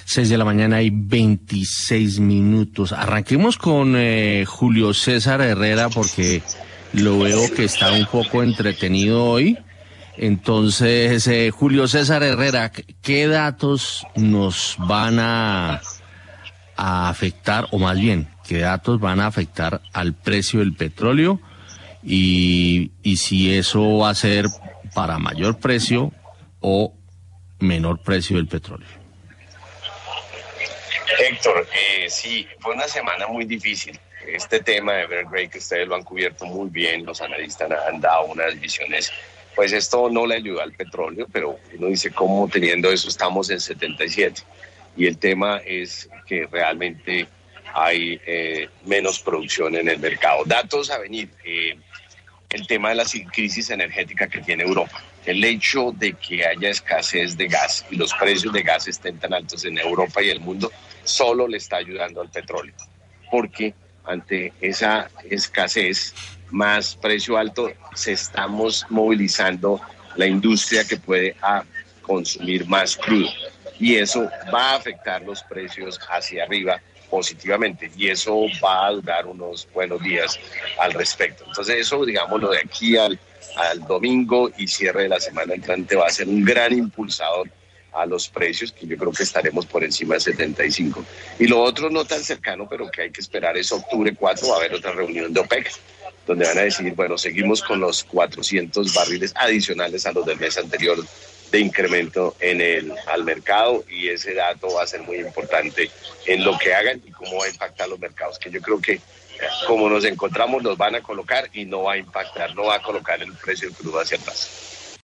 6:26 a.m. Arranquemos con Julio César Herrera porque lo veo que está un poco entretenido hoy. Entonces, Julio César Herrera, ¿qué datos nos van a afectar, o más bien, qué datos van a afectar al precio del petróleo y si eso va a ser para mayor precio o menor precio del petróleo? Héctor, sí, fue una semana muy difícil. Este tema de Evergrande, que ustedes lo han cubierto muy bien, los analistas han dado unas visiones, pues esto no le ayuda al petróleo, pero uno dice, ¿cómo teniendo eso estamos en 77? Y el tema es que realmente hay menos producción en el mercado. Datos a venir, el tema de la crisis energética que tiene Europa. El hecho de que haya escasez de gas y los precios de gas estén tan altos en Europa y el mundo solo le está ayudando al petróleo, porque ante esa escasez más precio alto se estamos movilizando la industria que puede consumir más crudo y eso va a afectar los precios hacia arriba positivamente y eso va a durar unos buenos días al respecto. Entonces eso, digámoslo, de aquí al domingo y cierre de la semana entrante va a ser un gran impulsador a los precios, que yo creo que estaremos por encima de 75. Y lo otro no tan cercano, pero que hay que esperar, es octubre 4, va a haber otra reunión de OPEC, donde van a decir, bueno, seguimos con los 400 barriles adicionales a los del mes anterior de incremento al mercado, y ese dato va a ser muy importante en lo que hagan y cómo va a impactar los mercados, que yo creo que como nos encontramos nos van a colocar y no va a impactar, no va a colocar el precio del crudo hacia atrás.